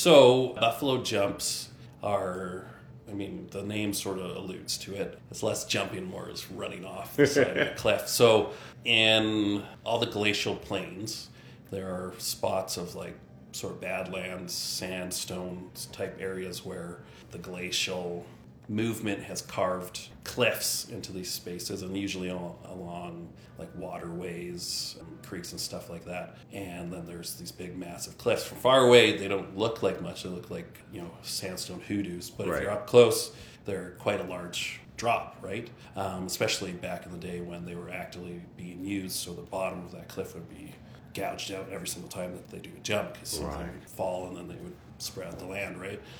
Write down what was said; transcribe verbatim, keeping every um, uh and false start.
So buffalo jumps are, I mean, the name sort of alludes to it. It's less jumping, more is running off the side of the cliff. So in all the glacial plains, there are spots of like sort of badlands, sandstone type areas where the glacial movement has carved cliffs into these spaces, and usually all, along like waterways and creeks and stuff like that. And then there's these big massive cliffs. From far away, they don't look like much. They look like, you know, sandstone hoodoos. But Right. if you're up close, they're quite a large drop, right? Um, especially back in the day when they were actively being used, so the bottom of that cliff would be gouged out every single time that they do a jump, because Right. they would fall and then they would spread the land, right?